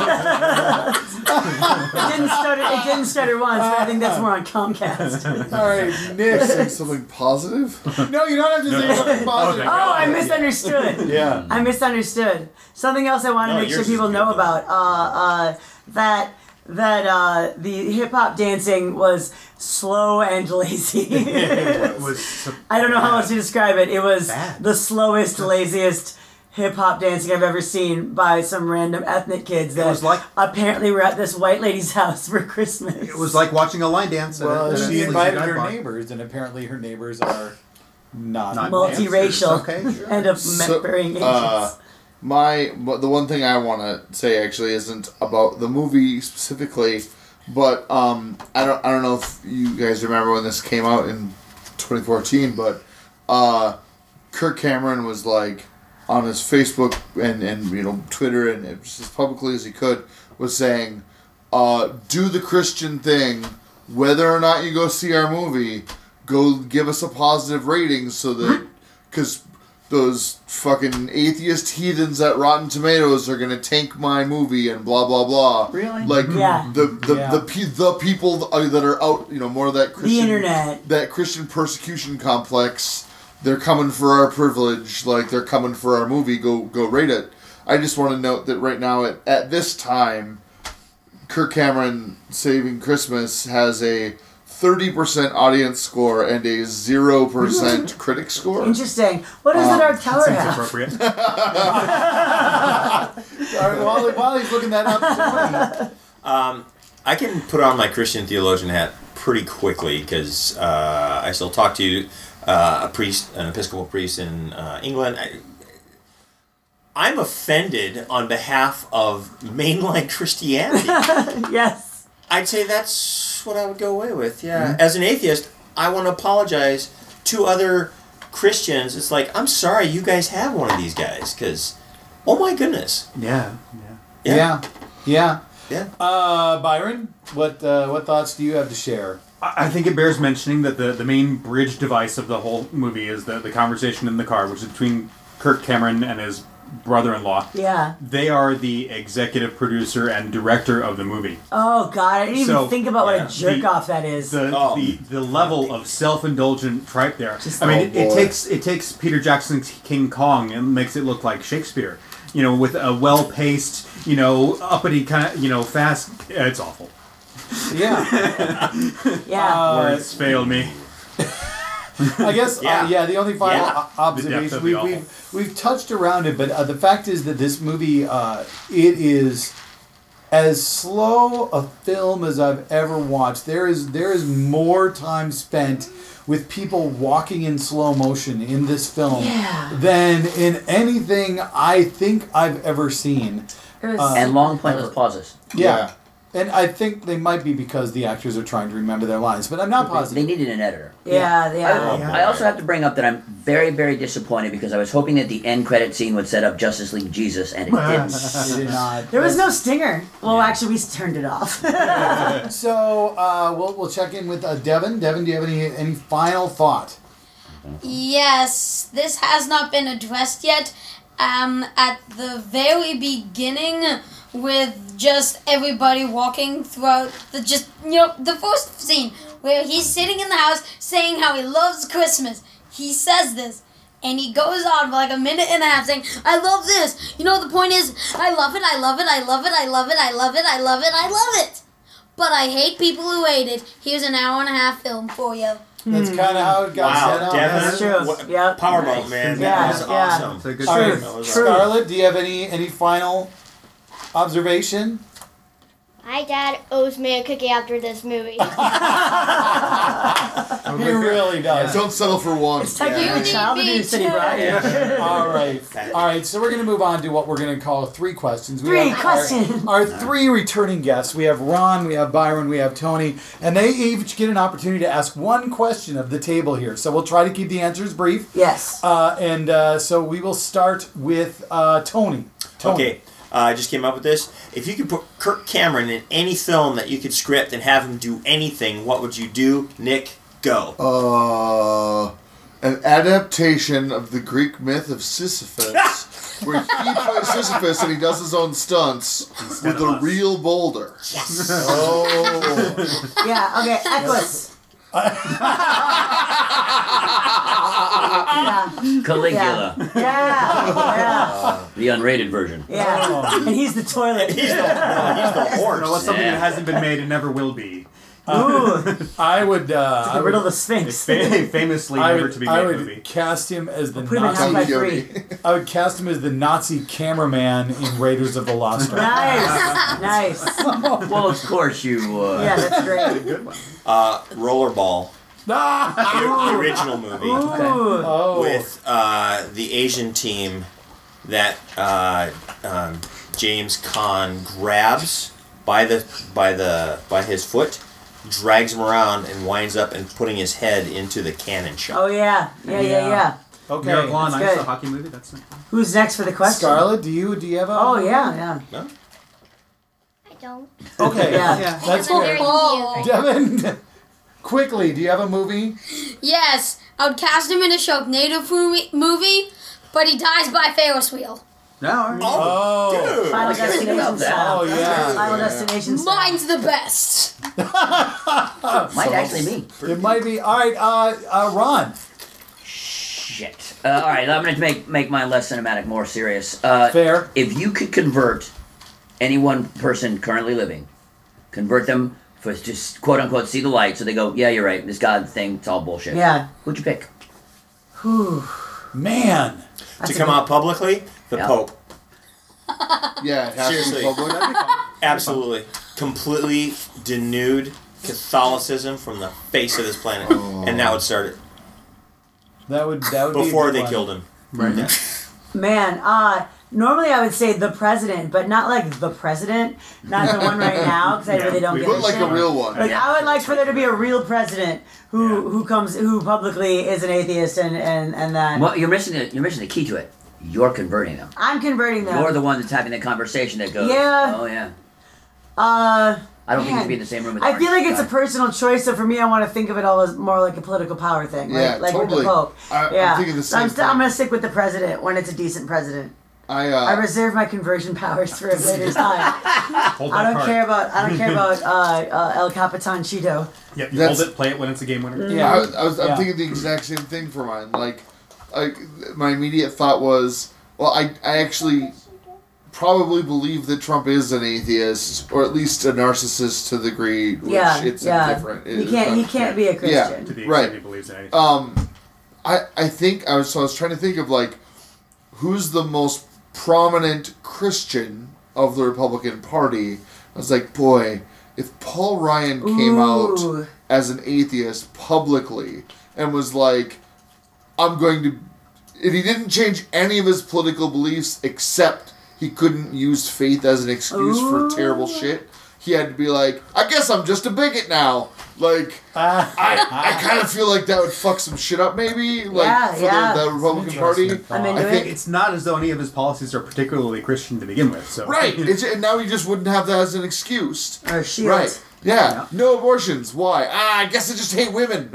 Speaker 6: you more.
Speaker 4: It didn't stutter once, but I think that's more on Comcast.
Speaker 2: All right, Nick.
Speaker 8: Say something positive?
Speaker 2: No, you don't have to say something positive.
Speaker 1: Okay.
Speaker 4: Oh, I misunderstood.
Speaker 2: Yeah.
Speaker 4: I misunderstood. Something else I want to
Speaker 5: No,
Speaker 4: make sure
Speaker 5: yours is
Speaker 4: people
Speaker 5: good,
Speaker 4: know
Speaker 5: though.
Speaker 4: about. That the hip hop dancing was slow and lazy.
Speaker 1: It was
Speaker 4: I don't know how else to describe it. It was
Speaker 1: Bad.
Speaker 4: the slowest, laziest hip hop dancing I've ever seen by some random ethnic kids that
Speaker 1: was like-
Speaker 4: apparently were at this white lady's house for Christmas.
Speaker 1: It was like watching a line dance.
Speaker 2: Well,
Speaker 1: at a
Speaker 2: she
Speaker 1: sleazy
Speaker 2: invited
Speaker 1: dive
Speaker 2: her
Speaker 1: bar.
Speaker 2: neighbors, and apparently her neighbors are not
Speaker 4: multiracial.
Speaker 1: Okay, sure.
Speaker 4: End up
Speaker 8: So,
Speaker 4: burying Asians.
Speaker 8: the one thing I want to say actually isn't about the movie specifically, but I don't know if you guys remember when this came out in 2014, but Kirk Cameron was like on his Facebook and Twitter and just as publicly as he could was saying, do the Christian thing, whether or not you go see our movie, go give us a positive rating so that because those fucking atheist heathens at Rotten Tomatoes are gonna tank my movie and blah blah blah.
Speaker 4: Really?
Speaker 8: Like
Speaker 4: Yeah.
Speaker 8: the people that are out, more of that Christian,
Speaker 4: The internet.
Speaker 8: that Christian persecution complex. They're coming for our privilege, like they're coming for our movie. Go rate it. I just want to note that right now at this time, Kirk Cameron Saving Christmas has a 30% audience score and a 0% critic score.
Speaker 4: Interesting. What does the Dark Tower
Speaker 1: Seems
Speaker 4: have?
Speaker 1: appropriate.
Speaker 2: All right, while he's looking that up,
Speaker 5: I can put on my Christian theologian hat pretty quickly because I still talk to a priest, an Episcopal priest in England. I'm offended on behalf of mainline Christianity.
Speaker 4: Yes.
Speaker 5: I'd say that's what I would go away with, yeah. As an atheist, I want to apologize to other Christians. It's like, I'm sorry you guys have one of these guys, because, oh my goodness.
Speaker 1: Yeah.
Speaker 2: yeah.
Speaker 5: Yeah.
Speaker 2: Byron, what thoughts do you have to share?
Speaker 1: I think it bears mentioning that the main bridge device of the whole movie is the conversation in the car, which is between Kirk Cameron and his brother-in-law.
Speaker 4: Yeah.
Speaker 1: They are the executive producer and director of the movie.
Speaker 4: Oh God, I didn't even think about what a jerk off that is.
Speaker 1: The level of self-indulgent tripe there.
Speaker 4: Just-
Speaker 1: it takes Peter Jackson's King Kong and makes it look like Shakespeare. With a well-paced, uppity kind of, fast. It's awful.
Speaker 2: Yeah.
Speaker 4: Yeah.
Speaker 1: Words fail me.
Speaker 2: I guess, the only final
Speaker 1: The depth
Speaker 2: observation,
Speaker 1: of the awful.
Speaker 2: we've touched around it, but the fact is that this movie, it is as slow a film as I've ever watched. There is more time spent with people walking in slow motion in this film than in anything I think I've ever seen.
Speaker 6: And long pointless pauses.
Speaker 2: Yeah. And I think they might be because the actors are trying to remember their lines, but I'm not
Speaker 6: They
Speaker 2: positive.
Speaker 6: needed an editor.
Speaker 4: Yeah.
Speaker 6: I also have to bring up that I'm very, very disappointed because I was hoping that the end credit scene would set up Justice League Jesus, and it didn't.
Speaker 2: It did not.
Speaker 4: There was no stinger. Well, actually, we turned it off.
Speaker 2: So we'll check in with Devin. Devin, do you have any final thought?
Speaker 9: Yes, this has not been addressed yet. At the very beginning, with just everybody walking throughout the first scene where he's sitting in the house saying how he loves Christmas. He says this, and he goes on for like a minute and a half saying, I love this. The point is, I love it, I love it, I love it, I love it, I love it, I love it, I love it. But I hate people who hate it. Here's an hour and a half film for you.
Speaker 2: That's kind of how it got set up.
Speaker 5: Devin,
Speaker 4: That's true. Yep.
Speaker 5: Powerboat, man.
Speaker 4: Yeah,
Speaker 5: That was
Speaker 4: yeah.
Speaker 5: awesome.
Speaker 1: It's a good
Speaker 2: All right,
Speaker 1: choice.
Speaker 4: True.
Speaker 2: Scarlett, do you have any final observation?
Speaker 7: My dad owes me a cookie after this movie.
Speaker 2: He really does.
Speaker 8: Don't settle for one.
Speaker 4: It's technically child abuse that he brought in.
Speaker 2: All right. So we're going to move on to what we're going to call three questions. We
Speaker 4: Three
Speaker 2: have
Speaker 4: questions.
Speaker 2: Our three returning guests. We have Ron, we have Byron, we have Tony, and they each get an opportunity to ask one question of the table here. So we'll try to keep the answers brief.
Speaker 4: Yes.
Speaker 2: So we will start with Tony.
Speaker 5: Okay, I just came up with this. If you could put Kirk Cameron in any film that you could script and have him do anything, what would you do? Nick, go.
Speaker 8: An adaptation of the Greek myth of Sisyphus, where he plays Sisyphus and he does his own stunts with a real boulder.
Speaker 5: Yes.
Speaker 8: Oh.
Speaker 4: Yeah, okay, Equus.
Speaker 6: Caligula,
Speaker 4: Yeah.
Speaker 6: the unrated version.
Speaker 4: Yeah. And he's the toilet.
Speaker 5: He's the horse.
Speaker 1: What's something
Speaker 6: Yeah.
Speaker 1: that hasn't been made and never will be?
Speaker 4: Ooh.
Speaker 2: I would.
Speaker 4: The riddle of the Sphinx.
Speaker 1: Famously never to be
Speaker 2: I
Speaker 1: made
Speaker 2: would
Speaker 1: movie.
Speaker 2: cast him as the
Speaker 4: Put him in half by
Speaker 2: Nazi.
Speaker 4: three.
Speaker 2: I would cast him as the Nazi cameraman in Raiders of the Lost Ark.
Speaker 4: Nice.
Speaker 6: Well, of course you would.
Speaker 4: Yeah, that's great.
Speaker 5: Rollerball.
Speaker 2: Ah!
Speaker 5: The original movie
Speaker 4: Ooh.
Speaker 2: Oh.
Speaker 5: with the Asian team that James Caan grabs by his foot, drags him around, and winds up and putting his head into the cannon shot.
Speaker 4: Oh yeah. Yeah.
Speaker 2: Okay.
Speaker 1: Miracle on
Speaker 4: That's
Speaker 1: Ice,
Speaker 4: good.
Speaker 1: the hockey movie. That's not
Speaker 4: Who's next for the question?
Speaker 2: Scarlett, do you have a?
Speaker 4: Oh yeah.
Speaker 5: No?
Speaker 7: I don't.
Speaker 2: Okay.
Speaker 4: Yeah.
Speaker 1: Yeah.
Speaker 2: That's
Speaker 7: I'm very
Speaker 9: Oh.
Speaker 7: confused.
Speaker 2: Devin, quickly, do you have a movie?
Speaker 9: Yes, I would cast him in a Sharknado movie, but he dies by Ferris wheel.
Speaker 1: No.
Speaker 2: Oh.
Speaker 5: Dude.
Speaker 4: Final Destination style.
Speaker 2: Oh yeah.
Speaker 4: Final Destination style.
Speaker 9: Mine's the best.
Speaker 6: Might actually be.
Speaker 2: It might be. All right. Ron.
Speaker 6: Shit. All right, I'm going to make mine less cinematic, more serious.
Speaker 2: Fair.
Speaker 6: If you could convert any one person currently living, convert them for just quote unquote see the light, so they go, yeah, you're right, this God thing, it's all bullshit.
Speaker 4: Yeah.
Speaker 6: Who'd you pick?
Speaker 4: Whew.
Speaker 2: Man.
Speaker 5: To come out publicly, the
Speaker 6: Yeah.
Speaker 5: Pope.
Speaker 8: Yeah, it has
Speaker 5: Seriously.
Speaker 8: to be public.
Speaker 5: Absolutely. Completely denude Catholicism from the face of this planet. And that would start it.
Speaker 2: That would be a
Speaker 5: Before
Speaker 2: good
Speaker 5: they
Speaker 2: one.
Speaker 5: killed him.
Speaker 1: Right.
Speaker 5: Yeah.
Speaker 4: Man, normally I would say the president, but not like the president, not the one right now, because I really don't
Speaker 1: we
Speaker 4: give
Speaker 8: Put
Speaker 4: a
Speaker 8: like
Speaker 4: shit.
Speaker 8: a real one.
Speaker 4: Like I would like for there to be a real president who publicly is an atheist and that.
Speaker 6: Well, you're missing the key to it. You're converting them.
Speaker 4: I'm converting them.
Speaker 6: You're the one that's having the conversation that goes,
Speaker 4: Yeah.
Speaker 6: oh yeah.
Speaker 4: I
Speaker 6: don't think you should be in the same room with
Speaker 4: I
Speaker 6: Orange
Speaker 4: feel like it's a
Speaker 6: guy.
Speaker 4: personal choice, so for me, I want to think of it all as more like a political power thing,
Speaker 8: Yeah,
Speaker 4: like with
Speaker 8: totally.
Speaker 4: the Pope.
Speaker 8: I'm
Speaker 4: yeah,
Speaker 8: thinking the
Speaker 4: So
Speaker 8: same thing.
Speaker 4: I'm going to stick with the president when it's a decent president. I
Speaker 8: I
Speaker 4: reserve my conversion powers for a later time.
Speaker 1: Hold that
Speaker 4: I don't
Speaker 1: card.
Speaker 4: care about El Capitan Cheeto.
Speaker 1: Yep, you
Speaker 8: That's-
Speaker 1: hold it, play it when it's a game winner.
Speaker 2: Yeah.
Speaker 8: I'm
Speaker 2: Yeah.
Speaker 8: thinking the exact same thing for mine. Like my immediate thought was, well, I actually probably believe that Trump is an atheist, or at least a narcissist to the degree which
Speaker 4: Yeah,
Speaker 8: it's
Speaker 4: yeah.
Speaker 8: indifferent.
Speaker 4: He can't be a Christian.
Speaker 1: To the extent
Speaker 8: Right.
Speaker 1: he believes in anything.
Speaker 8: I think I was trying to think of like who's the most prominent Christian of the Republican Party. I was like, boy, if Paul Ryan came out
Speaker 4: Ooh.
Speaker 8: as an atheist publicly and was like, I'm going to, and he didn't change any of his political beliefs except he couldn't use faith as an excuse for terrible shit. He had to be like, I guess I'm just a bigot now. Like, I kind of feel like that would fuck some shit up, maybe. Like,
Speaker 4: Yeah,
Speaker 8: for
Speaker 4: yeah.
Speaker 8: the Republican Party.
Speaker 4: I'm into
Speaker 8: I think
Speaker 4: it.
Speaker 1: It's not as though any of his policies are particularly Christian to begin with. So
Speaker 8: Right. And now he just wouldn't have that as an excuse.
Speaker 4: Or shield.
Speaker 8: Right. Yeah. No abortions. Why? I guess I just hate women.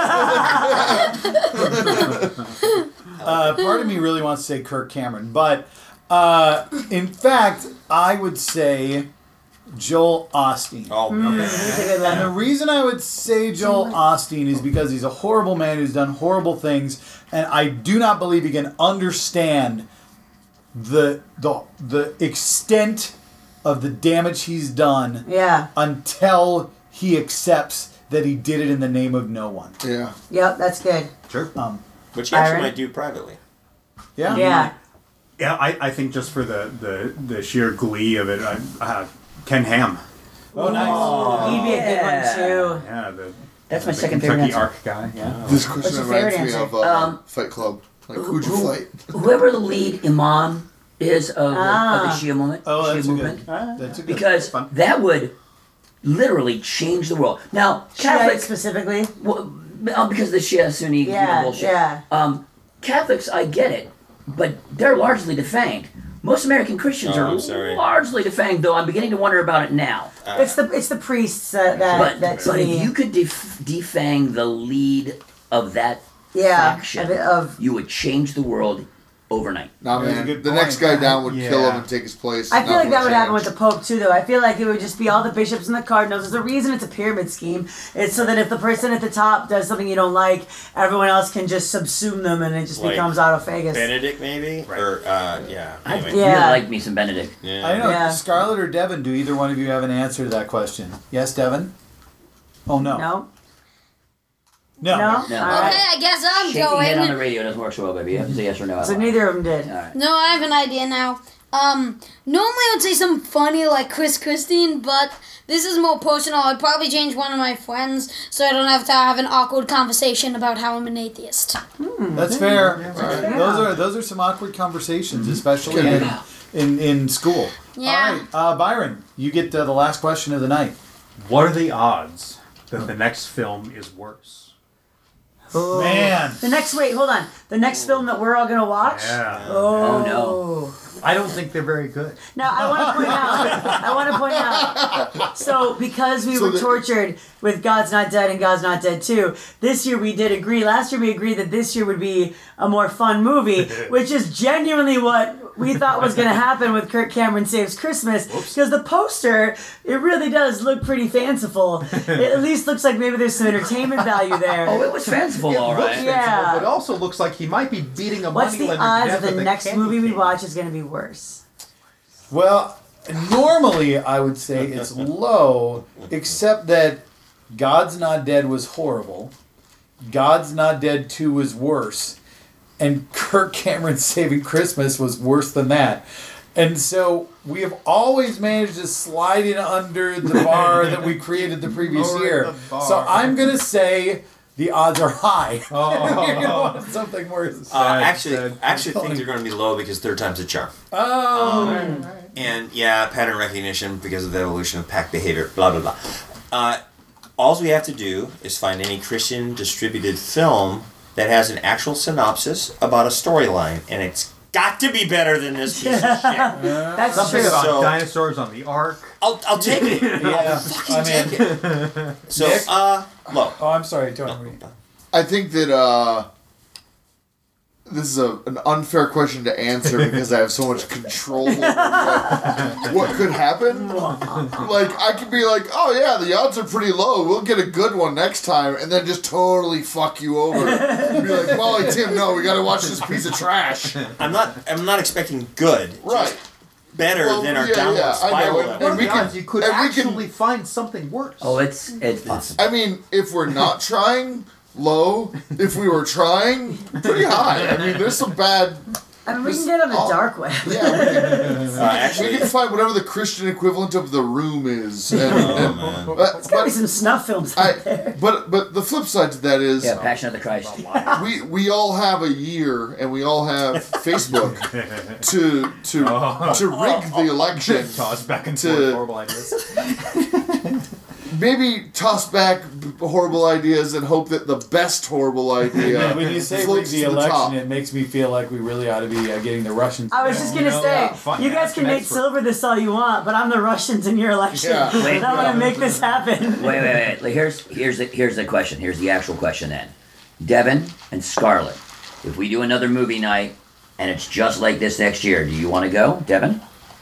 Speaker 8: I don't know.
Speaker 2: Part of me really wants to say Kirk Cameron, but in fact, I would say Joel Osteen.
Speaker 5: Oh, okay.
Speaker 4: He's a good
Speaker 2: And the
Speaker 4: one.
Speaker 2: reason I would say Joel Osteen is because he's a horrible man who's done horrible things, and I do not believe he can understand the extent of the damage he's done
Speaker 4: Yeah.
Speaker 2: until he accepts that he did it in the name of no one.
Speaker 8: Yeah.
Speaker 4: Yep, that's good.
Speaker 1: sure.
Speaker 5: Which he actually
Speaker 4: Byron?
Speaker 5: might do privately.
Speaker 2: Yeah.
Speaker 4: Yeah.
Speaker 1: Yeah, I think just for the sheer glee of it, Ken Ham.
Speaker 2: Oh, nice.
Speaker 4: He'd be a good one too.
Speaker 1: Yeah,
Speaker 6: That's my
Speaker 1: the
Speaker 6: second favorite
Speaker 1: Kentucky
Speaker 6: answer.
Speaker 1: Ark guy. Yeah.
Speaker 8: This
Speaker 4: What's
Speaker 8: question
Speaker 4: your favorite
Speaker 8: reminds me
Speaker 4: answer?
Speaker 8: of Fight Club. Like, who'd you fight?
Speaker 6: Whoever the lead imam is of the Shia movement,
Speaker 2: Oh,
Speaker 6: Shia
Speaker 2: that's a
Speaker 6: movement,
Speaker 2: good. That's a good.
Speaker 6: because
Speaker 1: Fun.
Speaker 6: that would literally change the world. Now,
Speaker 4: Shiite
Speaker 6: Catholics,
Speaker 4: specifically.
Speaker 6: well, because of the Shia Sunni
Speaker 4: Yeah,
Speaker 6: bullshit.
Speaker 4: yeah.
Speaker 6: Catholics, I get it, but they're largely defanged. Most American Christians
Speaker 5: Oh,
Speaker 6: are
Speaker 5: I'm sorry.
Speaker 6: largely defanged, though I'm beginning to wonder about it now.
Speaker 4: It's the priests that
Speaker 6: But
Speaker 4: see.
Speaker 6: if you could defang the lead of that
Speaker 4: yeah,
Speaker 6: faction,
Speaker 4: of
Speaker 6: you would change the world overnight.
Speaker 8: Nah,
Speaker 2: That's a
Speaker 8: man.
Speaker 2: good
Speaker 8: The next
Speaker 2: point.
Speaker 8: guy down would kill
Speaker 1: Yeah.
Speaker 8: him and take his place.
Speaker 4: I feel like that would happen with
Speaker 8: the.
Speaker 4: the Pope too, though. I feel like it would just be all the bishops and the cardinals. There's a reason it's a pyramid scheme. It's so that if the person at the top does something you don't like, everyone else can just subsume them, and it just
Speaker 5: Like
Speaker 4: becomes autophagus.
Speaker 5: Benedict, maybe?
Speaker 1: Right.
Speaker 5: Or, yeah.
Speaker 6: I
Speaker 5: Anyway.
Speaker 6: really
Speaker 4: Yeah.
Speaker 6: like me some Benedict.
Speaker 5: Yeah.
Speaker 2: I don't know.
Speaker 4: Yeah.
Speaker 2: Scarlett or Devin, do either one of you have an answer to that question? Yes, Devin? Oh, no.
Speaker 4: No.
Speaker 2: No.
Speaker 4: No?
Speaker 6: No.
Speaker 4: All
Speaker 9: Okay,
Speaker 4: right.
Speaker 9: I guess I'm
Speaker 6: Shaking head on the
Speaker 9: going.
Speaker 6: radio doesn't work so well, baby. You have to say yes or no.
Speaker 4: So neither of them did.
Speaker 6: All right.
Speaker 9: No, I have an idea now. Normally I would say something funny like Chris Christine, but this is more personal. I'd probably change one of my friends so I don't have to have an awkward conversation about how I'm an atheist.
Speaker 2: That's fair. Those are some awkward conversations, especially in school.
Speaker 9: Yeah.
Speaker 2: All right, Byron, you get the last question of the night.
Speaker 1: What are the odds that the next film is worse?
Speaker 2: Man,
Speaker 4: The next, hold on. The next film that we're all going to watch?
Speaker 1: Yeah.
Speaker 6: Oh, no.
Speaker 1: I don't think they're very good.
Speaker 4: Now, I want to point out, so because we were tortured with God's Not Dead and God's Not Dead 2, this year we did agree, last year we agreed that this year would be a more fun movie, which is genuinely what we thought was going to happen with Kirk Cameron Saves Christmas, because the poster, it really does look pretty fanciful. It at least looks like maybe there's some entertainment value there.
Speaker 6: Oh, it was fanciful, all right.
Speaker 4: Yeah.
Speaker 1: But it also looks like he might be beating a
Speaker 4: What's the
Speaker 1: moneylender to
Speaker 4: odds
Speaker 1: death
Speaker 4: that the
Speaker 1: with a
Speaker 4: next
Speaker 1: candy
Speaker 4: movie we
Speaker 1: cane?
Speaker 4: watch is going to be worse?
Speaker 2: well, normally I would say it's low, except that God's Not Dead was horrible. God's Not Dead 2 was worse. And Kirk Cameron Saving Christmas was worse than that. And so we have always managed to slide in under the bar that we created the previous
Speaker 1: Lower
Speaker 2: year.
Speaker 1: the bar.
Speaker 2: So I'm going to say the odds are high.
Speaker 1: Oh.
Speaker 2: You're gonna want something worse.
Speaker 5: Actually,
Speaker 1: sad.
Speaker 5: I actually think they're going to be low because third time's a charm.
Speaker 2: Oh.
Speaker 5: And yeah, pattern recognition because of the evolution of pack behavior, blah, blah, blah. All we have to do is find any Christian distributed film that has an actual synopsis about a storyline, and it's got to be better than this piece of shit.
Speaker 4: That's
Speaker 1: Something
Speaker 4: true.
Speaker 1: about
Speaker 5: So-
Speaker 1: dinosaurs on the ark.
Speaker 5: I'll take it.
Speaker 2: Yeah. I mean,
Speaker 5: Take it. So,
Speaker 2: Nick?
Speaker 5: low.
Speaker 2: oh, I'm sorry, Tony.
Speaker 8: I think that this is an unfair question to answer because I have so much control over what could happen. Like, I could be like, oh yeah, the odds are pretty low. We'll get a good one next time, and then just totally fuck you over. Be like, Molly, Tim, no, we gotta watch this piece of trash.
Speaker 5: I'm not expecting good.
Speaker 8: Right.
Speaker 5: Just better
Speaker 8: Well,
Speaker 5: than our
Speaker 8: yeah,
Speaker 5: downward
Speaker 8: yeah, I
Speaker 5: spiral.
Speaker 8: know.
Speaker 5: that
Speaker 1: What
Speaker 5: we're
Speaker 1: are
Speaker 8: we
Speaker 1: the
Speaker 8: can-
Speaker 1: odds you could
Speaker 8: and we can-
Speaker 1: actually find something worse?
Speaker 6: Oh, it's possible.
Speaker 8: I mean, if we're not trying, low. If we were trying, pretty high. I mean, there's some bad.
Speaker 4: I mean, we can get on the dark web.
Speaker 8: Yeah, we can,
Speaker 5: actually,
Speaker 8: we can find whatever the Christian equivalent of The Room is. And,
Speaker 5: man.
Speaker 4: There's got to be some snuff films out there.
Speaker 8: but the flip side to that is
Speaker 6: Yeah, Passion of the Christ.
Speaker 8: we all have a year and we all have Facebook to rig the election.
Speaker 1: Toss back and
Speaker 8: To-
Speaker 1: forth horrible ideas.
Speaker 8: Maybe toss back horrible ideas and hope that the best horrible idea
Speaker 2: When you say rig
Speaker 8: floats
Speaker 2: the
Speaker 8: to the top.
Speaker 2: election, it makes me feel like we really ought to be getting the Russians.
Speaker 4: I was just going to say,
Speaker 1: fine.
Speaker 4: you guys can
Speaker 1: That's
Speaker 4: make
Speaker 1: expert.
Speaker 4: Silver this all you want, but I'm the Russians in your election.
Speaker 8: Yeah.
Speaker 4: And I want to make this happen.
Speaker 6: Wait. Like, here's the question. Here's the actual question then. Devin and Scarlett, if we do another movie night and it's just like this next year, do you want to go, Devin?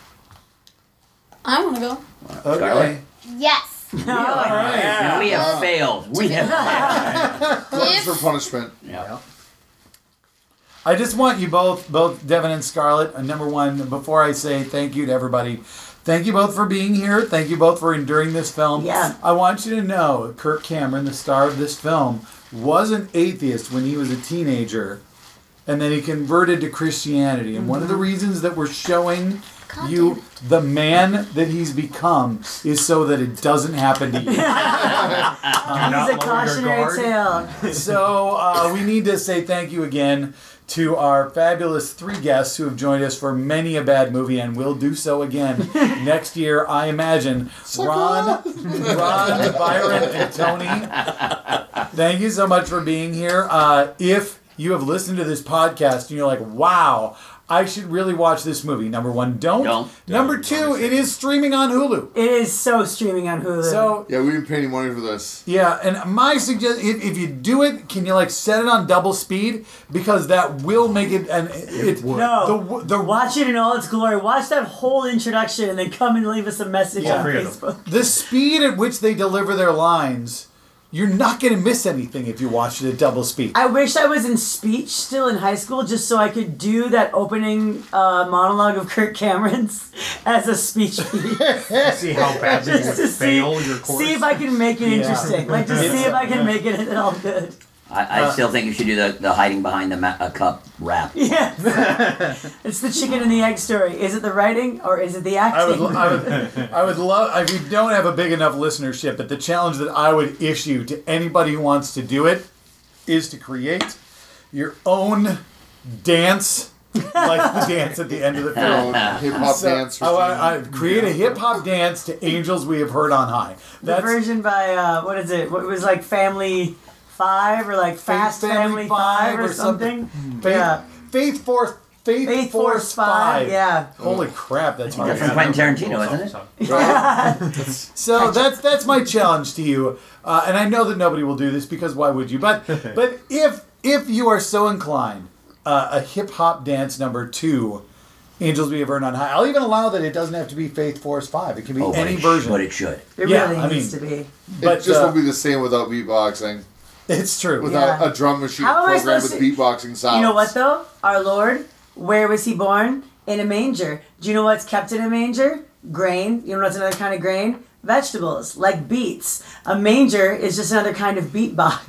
Speaker 9: I want to go.
Speaker 6: Scarlett?
Speaker 7: Yes.
Speaker 6: And we have failed. We have failed.
Speaker 8: Gluttons for punishment.
Speaker 6: Yeah.
Speaker 2: I just want you both Devin and Scarlett, number one, before I say thank you to everybody, thank you both for being here. Thank you both for enduring this film.
Speaker 4: Yeah.
Speaker 2: I want you to know Kirk Cameron, the star of this film, was an atheist when he was a teenager, and then he converted to Christianity. And one of the reasons that we're showing you the man that he's become is so that it doesn't happen to you.
Speaker 4: He's a cautionary tale.
Speaker 2: So we need to say thank you again to our fabulous three guests who have joined us for many a bad movie and will do so again next year, I imagine. Ron, Byron, and Tony, thank you so much for being here. If you have listened to this podcast and you're like, wow, I should really watch this movie. Number one, don't. Number two, it is streaming on Hulu.
Speaker 4: It is so streaming on Hulu.
Speaker 2: So
Speaker 8: Yeah, we didn't pay any money for this.
Speaker 2: yeah, and my suggestion, if you do it, can you like set it on double speed, because that will make it. And it
Speaker 4: no,
Speaker 2: the
Speaker 4: watch it in all its glory. Watch that whole introduction and then come and leave us a message on Facebook.
Speaker 2: the speed at which they deliver their lines, you're not going to miss anything if you watch it at double speed.
Speaker 4: I wish I was in speech still in high school just so I could do that opening monologue of Kirk Cameron's as a speech piece.
Speaker 1: See how badly you
Speaker 4: Just
Speaker 1: would
Speaker 4: to
Speaker 1: fail your course.
Speaker 4: see if I can make it interesting. Like, just see if I can make it at all good.
Speaker 6: I still think you should do the hiding behind a cup rap.
Speaker 4: Yeah. It's the chicken and the egg story. Is it the writing or is it the acting?
Speaker 2: I would love, if you don't have a big enough listenership, but the challenge that I would issue to anybody who wants to do it is to create your own dance, like the dance at the end of the film.
Speaker 8: Hip hop dance.
Speaker 2: I create a hip hop dance to Angels We Have Heard on High.
Speaker 4: The version by, what is it? What was like Family 5 or like Fast Family 5 or something?
Speaker 2: Faith Force 5.
Speaker 4: Yeah.
Speaker 2: Holy crap, that's hard.
Speaker 6: That's from Quentin Tarantino, isn't it?
Speaker 2: So that's my challenge to you, and I know that nobody will do this because why would you? But if you are so inclined, a hip hop dance number 2, Angels We Have Heard on High. I'll even allow that it doesn't have to be Faith Force 5. It can be any version.
Speaker 6: But it should.
Speaker 4: It really needs to be.
Speaker 8: But it just won't be the same without beatboxing.
Speaker 2: It's true.
Speaker 8: Without a drum machine programmed with beatboxing sounds.
Speaker 4: You know what though? Our Lord, where was he born? In a manger. Do you know what's kept in a manger? Grain. You know what's another kind of grain? Vegetables, like beets. A manger is just another kind of beatbox.
Speaker 6: You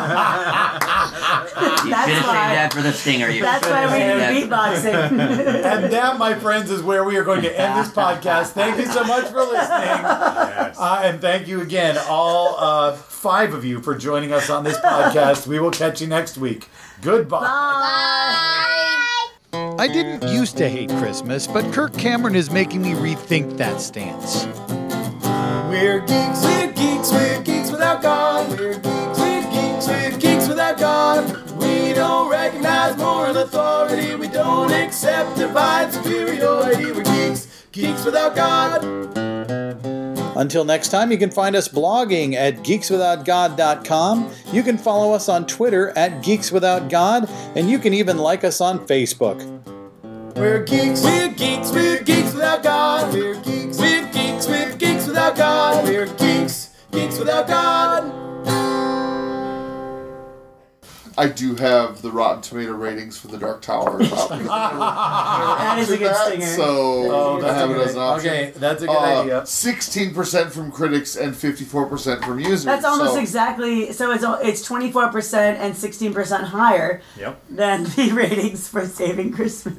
Speaker 6: should have saved that for the stinger.
Speaker 4: That's why we do beatboxing.
Speaker 2: And that, my friends, is where we are going to end this podcast. Thank you so much for listening. And thank you again, all 5 of you, for joining us on this podcast. We will catch you next week. Goodbye.
Speaker 9: Bye.
Speaker 2: I didn't used to hate Christmas, but Kirk Cameron is making me rethink that stance.
Speaker 3: We're geeks, we're geeks, we're geeks without God. We're geeks, we're geeks, we're geeks without God. We don't recognize moral authority. We don't accept divine superiority. We're geeks, geeks without God.
Speaker 2: Until next time, you can find us blogging at geekswithoutgod.com. You can follow us on Twitter at geekswithoutgod, and you can even like us on Facebook.
Speaker 3: We're geeks, we're geeks, we're geeks without God. We're geeks, we're geeks, we're geeks without God. We're geeks, geeks without God.
Speaker 8: I do have the Rotten Tomato ratings for The Dark Tower.
Speaker 4: That is a good stinger.
Speaker 8: So I have it as an option.
Speaker 2: Okay, that's a good idea.
Speaker 8: 16% from critics and 54% from users.
Speaker 4: That's almost exactly. So it's 24% and 16% higher than the ratings for Saving Christmas.